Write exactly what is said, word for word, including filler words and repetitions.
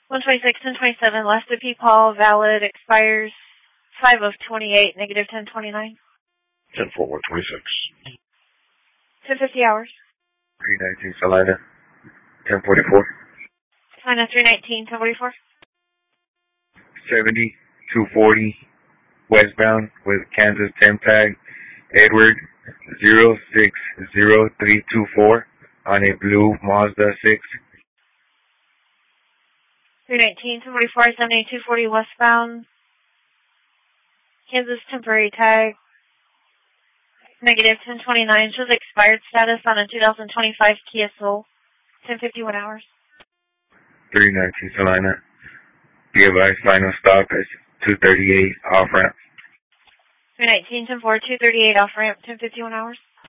one twenty-six, ten twenty-seven, last O P Paul, valid, expires five of twenty-eight, negative ten twenty-nine. ten four, one twenty-six. ten fifty hours. three nineteen, Salina, ten forty-four. Salina, three nineteen, ten forty-four. seventy, two forty, westbound with Kansas temp tag, Edward, zero six zero three two four, on a blue Mazda six. three nineteen, ten forty-four, seventy, two forty, westbound, Kansas temporary tag, negative ten twenty-nine, shows expired status on a two thousand twenty-five Kia Soul, ten fifty-one hours. three nineteen, Salina, be advised, final stop is two thirty-eight, off ramp. three nineteen, ten four, two thirty-eight, off ramp, ten fifty-one hours.